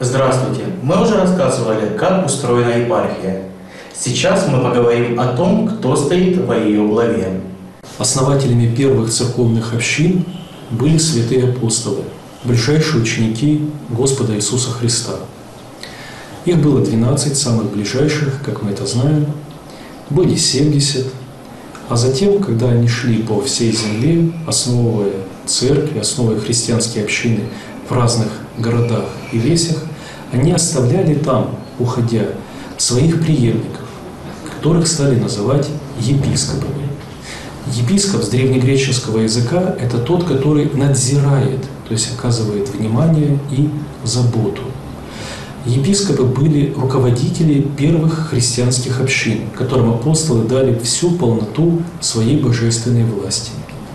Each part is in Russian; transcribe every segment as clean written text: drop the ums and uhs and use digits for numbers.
Здравствуйте! Мы уже рассказывали, как устроена епархия. Сейчас мы поговорим о том, кто стоит во ее главе. Основателями первых церковных общин были святые апостолы, ближайшие ученики Господа Иисуса Христа. Их было 12 самых ближайших, как мы это знаем, были 70, а затем, когда они шли по всей земле, основывая церкви, основывая христианские общины в разных городах и весях, они оставляли там, уходя, своих преемников, которых стали называть епископами. Епископ с древнегреческого языка – это тот, который надзирает, то есть оказывает внимание и заботу. Епископы были руководители первых христианских общин, которым апостолы дали всю полноту своей божественной власти.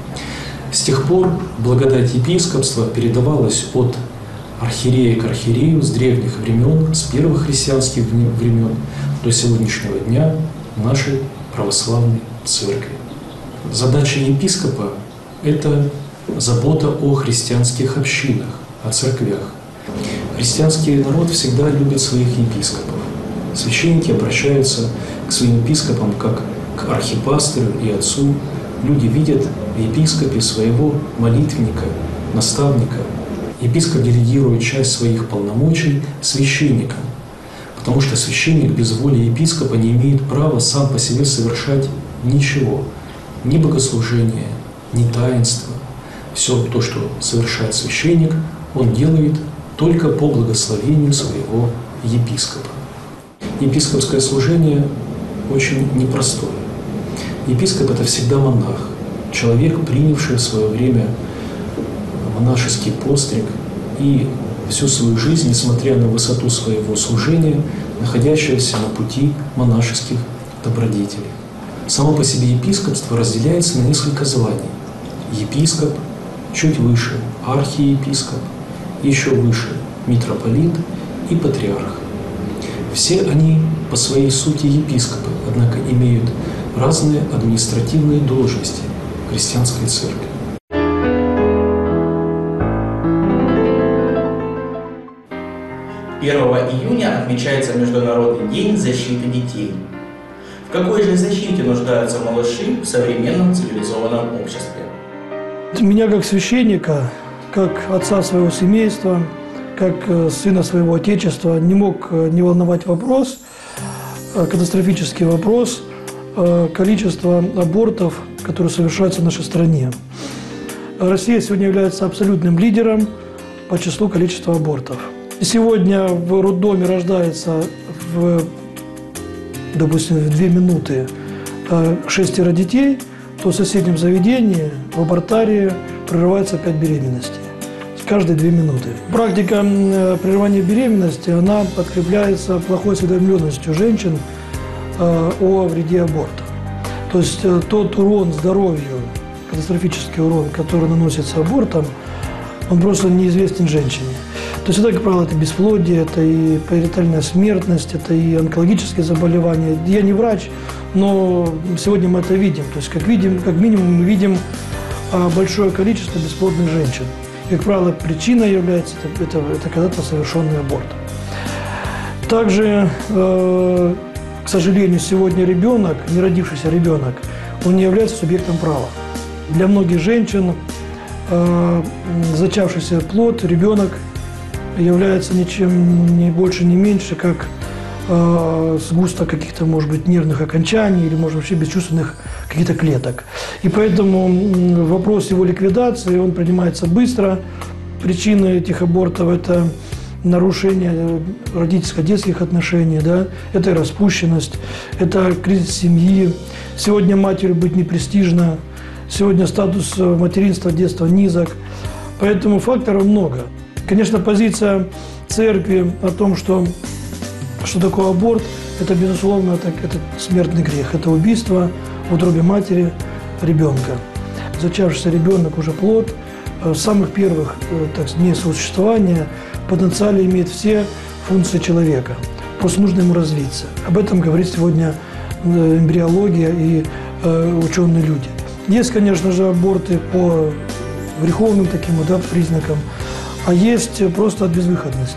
С тех пор благодать епископства передавалась от архиерея к архиерею с древних времен, с первых христианских времен до сегодняшнего дня нашей православной церкви. Задача епископа – это забота о христианских общинах, о церквях. Христианский народ всегда любит своих епископов. Священники обращаются к своим епископам как к архипастырю и отцу. Люди видят в епископе своего молитвенника, наставника. Епископ делегирует часть своих полномочий священникам, потому что священник без воли епископа не имеет права сам по себе совершать ничего, ни богослужения, ни таинства. Все то, что совершает священник, он делает только по благословению своего епископа. Епископское служение очень непростое. Епископ – это всегда монах, человек, принявший в свое время монашеский постриг и всю свою жизнь, несмотря на высоту своего служения, находящегося на пути монашеских добродетелей. Само по себе епископство разделяется на несколько званий. Епископ, чуть выше архиепископ, еще выше митрополит и патриарх. Все они по своей сути епископы, однако имеют разные административные должности в христианской церкви. 1 июня отмечается Международный день защиты детей. В какой же защите нуждаются малыши в современном цивилизованном обществе? Меня как священника, как отца своего семейства, как сына своего отечества не мог не волновать вопрос, катастрофический вопрос количества абортов, которые совершаются в нашей стране. Россия сегодня является абсолютным лидером по числу количества абортов. Сегодня в роддоме рождается, допустим, в 2 минуты 6 детей, то в соседнем заведении, в абортарии, прерывается 5 беременностей. Каждые 2 минуты. Практика прерывания беременности, она подкрепляется плохой осведомленностью женщин о вреде аборта. То есть тот урон здоровью, катастрофический урон, который наносится абортом, он просто неизвестен женщине. То есть это, как правило, это бесплодие, это и перинатальная смертность, это и онкологические заболевания. Я не врач, но сегодня мы это видим. То есть, как минимум, мы видим большое количество бесплодных женщин. И, как правило, причиной является это когда-то совершенный аборт. Также, к сожалению, сегодня ребенок, не родившийся ребенок, он не является субъектом права. Для многих женщин зачавшийся плод, ребенок, является ничем не больше, не меньше, как сгусток каких-то, может быть, нервных окончаний или, может, вообще бесчувственных каких-то клеток. И поэтому вопрос его ликвидации, он принимается быстро. Причины этих абортов – это нарушение родительско-детских отношений, да? Это распущенность, это кризис семьи. Сегодня матерью быть не престижно, сегодня статус материнства, детства низок. Поэтому факторов много. Конечно, позиция церкви о том, что такое аборт, это, безусловно, это смертный грех, это убийство в утробе матери ребенка. Зачавшийся ребенок уже плод, с самых первых дней существования потенциально имеет все функции человека. Просто нужно ему развиться. Об этом говорит сегодня эмбриология и ученые люди. Есть, конечно же, аборты по греховным таким признакам, а есть просто от безвыходности.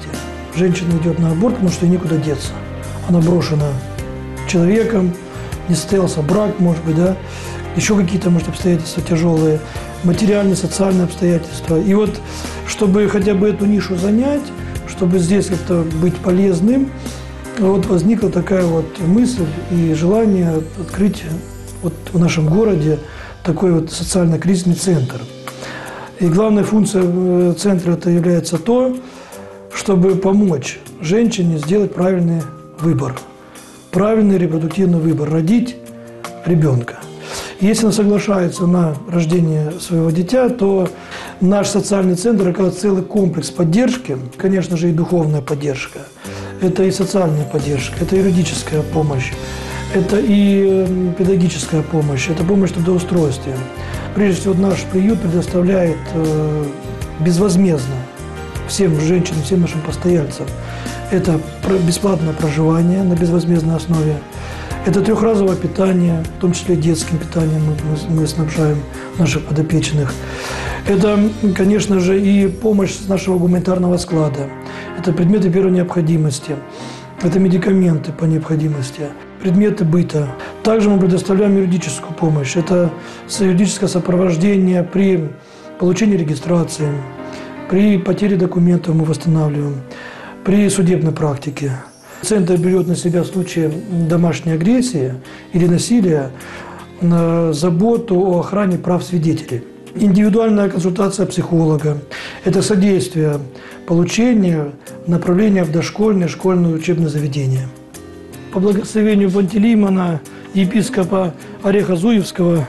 женщина идет на аборт, потому что ей некуда деться. Она брошена человеком, не состоялся брак, может быть, да, еще какие-то, может, обстоятельства тяжелые, материальные, социальные обстоятельства. И вот, чтобы хотя бы эту нишу занять, чтобы здесь как-то быть полезным, вот возникла такая вот мысль и желание открыть вот в нашем городе такой вот социально-кризисный центр. И главная функция центра это является то, чтобы помочь женщине сделать правильный выбор, правильный репродуктивный выбор – родить ребенка. Если она соглашается на рождение своего дитя, то наш социальный центр – это целый комплекс поддержки, конечно же, и духовная поддержка. Это и социальная поддержка, это юридическая помощь, это и педагогическая помощь, это помощь в трудоустройстве. Прежде всего, наш приют предоставляет безвозмездно всем женщинам, всем нашим постояльцам. Это бесплатное проживание на безвозмездной основе. Это трехразовое питание, в том числе детским питанием мы снабжаем наших подопечных. Это, конечно же, и помощь с нашего гуманитарного склада. Это предметы первой необходимости. Это медикаменты по необходимости, предметы быта. Также мы предоставляем юридическую помощь. Это юридическое сопровождение при получении регистрации, при потере документов мы восстанавливаем, при судебной практике. Центр берет на себя в случае домашней агрессии или насилия заботу о охране прав свидетелей. Индивидуальная консультация психолога – это содействие получению направления в дошкольное, школьное учебное заведение. По благословению Пантелеймона, епископа Ореха-Зуевского,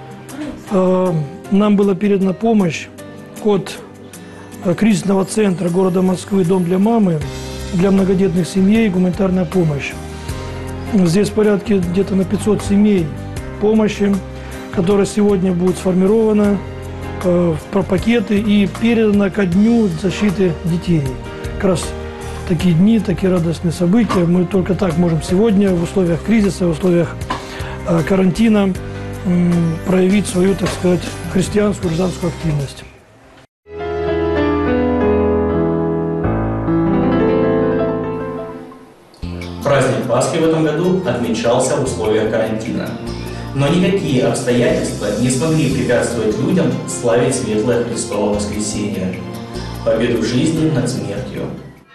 нам была передана помощь от кризисного центра города Москвы «Дом для мамы», для многодетных семей гуманитарная помощь. Здесь в порядке где-то на 500 семей помощи, которая сегодня будет сформирована в пакеты и передана ко дню защиты детей. Как раз такие дни, такие радостные события. Мы только так можем сегодня в условиях кризиса, в условиях карантина проявить свою, так сказать, христианскую, гражданскую активность. Праздник Пасхи в этом году отмечался в условиях карантина. Но никакие обстоятельства не смогли препятствовать людям славить светлое Христово воскресение, победу жизни над смертью.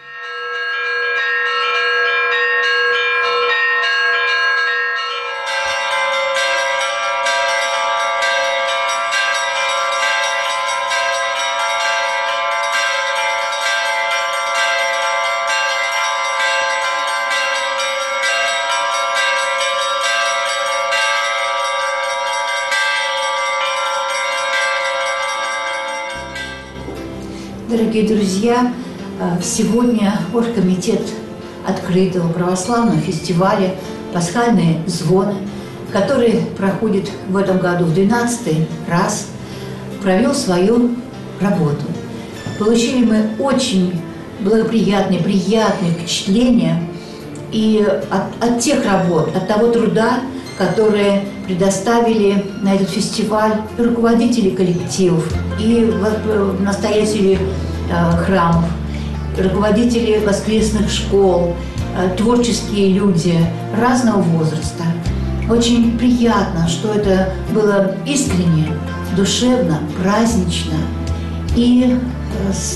Дорогие друзья, сегодня оргкомитет открытого православного фестиваля «Пасхальные звоны», который проходит в этом году в 12-й раз, провел свою работу. Получили мы очень благоприятные, приятные впечатления и от тех работ, от того труда, которые предоставили на этот фестиваль руководители коллективов и настоятели храмов, руководители воскресных школ, творческие люди разного возраста. Очень приятно, что это было искренне, душевно, празднично и с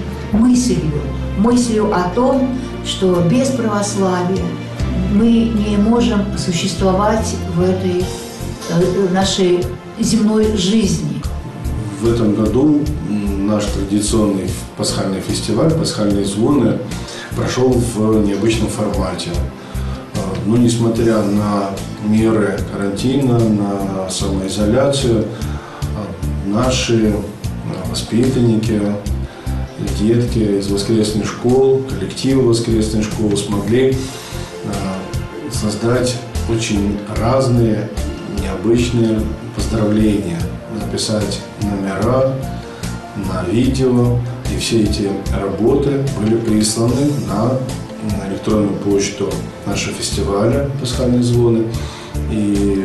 мыслью о том, что без православия мы не можем существовать в этой нашей земной жизни. В этом году наш традиционный пасхальный фестиваль «Пасхальные звоны» прошел в необычном формате. Но несмотря на меры карантина, на самоизоляцию, наши воспитанники, детки из воскресных школ, коллективы воскресных школ смогли создать очень разные, необычные поздравления, записать номера на видео, и все эти работы были присланы на электронную почту нашего фестиваля «Пасхальные звоны», и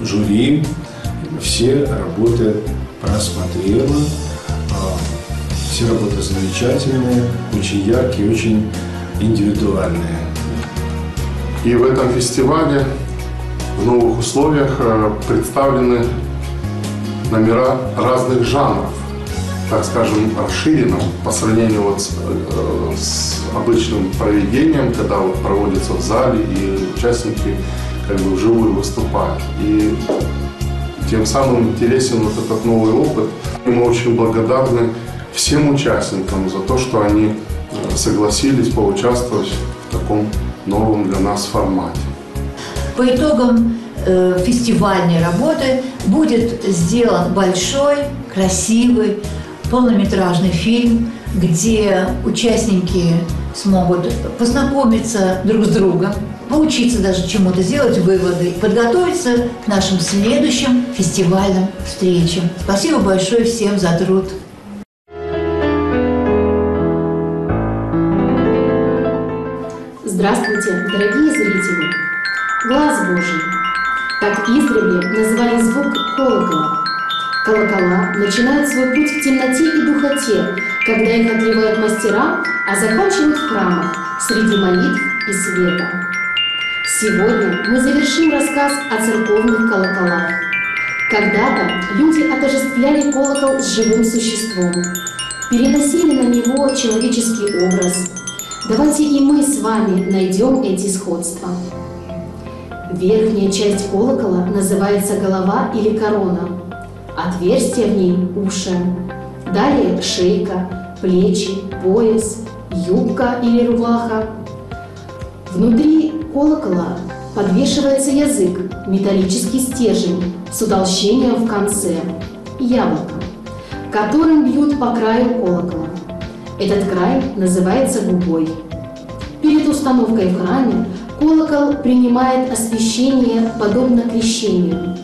жюри все работы просмотрело. Все работы замечательные, очень яркие, очень индивидуальные. И в этом фестивале в новых условиях представлены номера разных жанров, так скажем, расширенным по сравнению вот с обычным проведением, когда вот проводится в зале и участники как бы вживую выступают. И тем самым интересен вот этот новый опыт. И мы очень благодарны всем участникам за то, что они согласились поучаствовать в таком новом для нас формате. По итогам фестивальной работы будет сделан большой, красивый, полнометражный фильм, где участники смогут познакомиться друг с другом, поучиться даже чему-то, сделать выводы, подготовиться к нашим следующим фестивальным встречам. Спасибо большое всем за труд. Здравствуйте, дорогие зрители! Глаз Божий. Так издревле называли звук колокола. Колокола начинают свой путь в темноте и духоте, когда их отливают мастера, а заканчивают в храмах, среди молитв и света. Сегодня мы завершим рассказ о церковных колоколах. Когда-то люди отождествляли колокол с живым существом, переносили на него человеческий образ. Давайте и мы с вами найдем эти сходства. Верхняя часть колокола называется голова или корона. Отверстия в ней – уши. Далее шейка, плечи, пояс, юбка или рубаха. Внутри колокола подвешивается язык, металлический стержень с утолщением в конце – яблоко, которым бьют по краю колокола. Этот край называется губой. Перед установкой в храме колокол принимает освящение подобно крещению.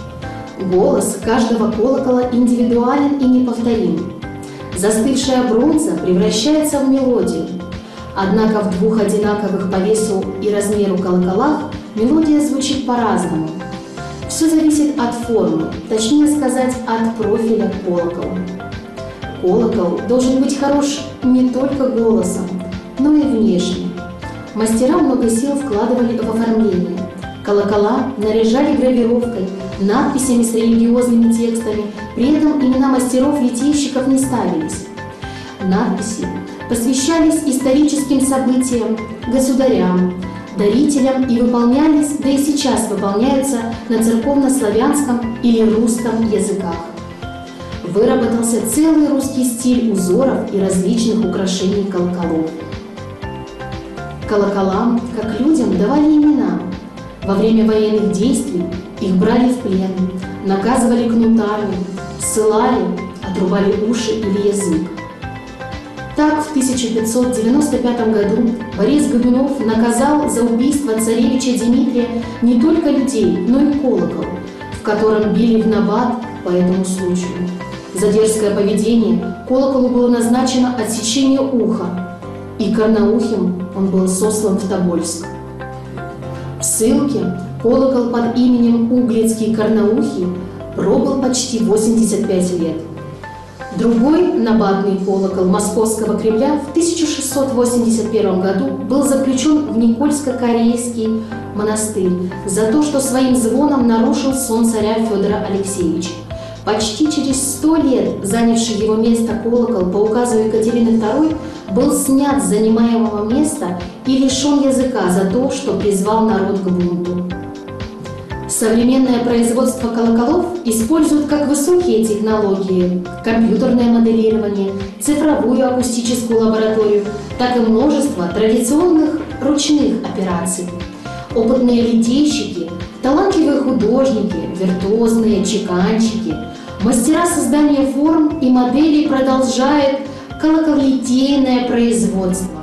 Голос каждого колокола индивидуален и неповторим. Застывшая бронза превращается в мелодию. Однако в двух одинаковых по весу и размеру колоколах мелодия звучит по-разному. Все зависит от формы, точнее сказать, от профиля колокола. Колокол должен быть хорош не только голосом, но и внешне. Мастера много сил вкладывали в оформление. Колокола наряжали гравировкой, надписями с религиозными текстами, при этом имена мастеров-литейщиков не ставились. Надписи посвящались историческим событиям, государям, дарителям и выполнялись, да и сейчас выполняются на церковно-славянском или русском языках. Выработался целый русский стиль узоров и различных украшений колоколов. Колоколам, как людям, давали имена. Во время военных действий их брали в плен, наказывали кнутами, ссылали, отрубали уши или язык. Так, в 1595 году Борис Годунов наказал за убийство царевича Дмитрия не только людей, но и колокол, в котором били в набат по этому случаю. За дерзкое поведение колоколу было назначено отсечение уха, и карнаухим он был сослан в Тобольск. В ссылке колокол под именем Углицкий Карнаухий пробыл почти 85 лет. Другой набатный колокол Московского Кремля в 1681 году был заключен в Никольско-Корейский монастырь за то, что своим звоном нарушил сон царя Федора Алексеевича. Почти через 100 лет занявший его место колокол по указу Екатерины II был снят с занимаемого места и лишен языка за то, что призвал народ к бунту. Современное производство колоколов использует как высокие технологии, компьютерное моделирование, цифровую акустическую лабораторию, так и множество традиционных ручных операций. Опытные литейщики, талантливые художники, виртуозные чеканщики, мастера создания форм и моделей продолжают колоколитейное производство.